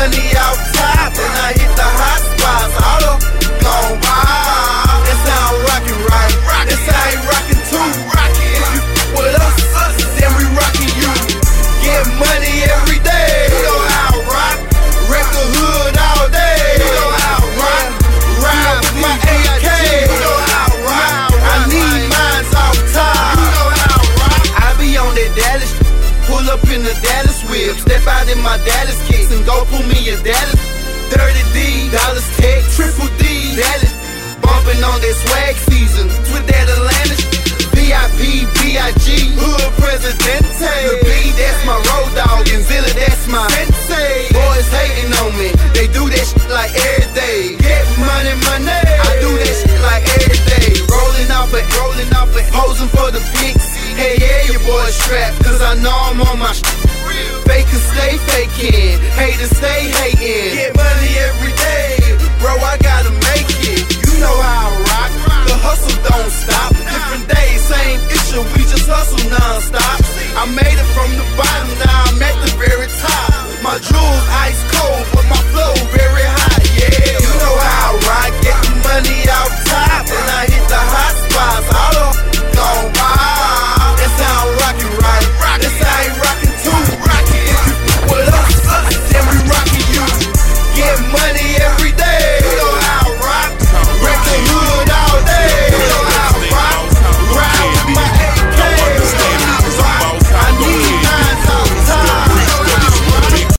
money out top, and I hit the hot spots. Auto gone wild. That's how I'm rockin' right. That's how I ain't rockin' too. If you with us, then we rockin' you. Get money every day. You know how I rock. Wreck the hood all day. You know how I rock. Ride with my AK. You know how I rock. I need mines off top. You know how I rock. I be on that Dallas. Pull up in the Dallas whip. Step out in my Dallas kicks and go pull me a Dallas. Dirty D, Dallas Tech, Triple D, Dallas. Bumping on that swag season with that Atlantis. VIP, B.I.G, Hood Presidente. The B, that's my road dog, and Zilla, that's my sensei. Boys hating on me, they do that shit like every day. Get money, money, I do that shit like every day. Rolling off it, posing for the pics. Hey, yeah, your boy strapped, cause I know I'm on my shit. Fakers stay faking, haters stay hating. Get money every day, bro, I gotta make it. You know how I rock, the hustle don't stop. Different days, same issue, we just hustle non-stop. I made it from the bottom, now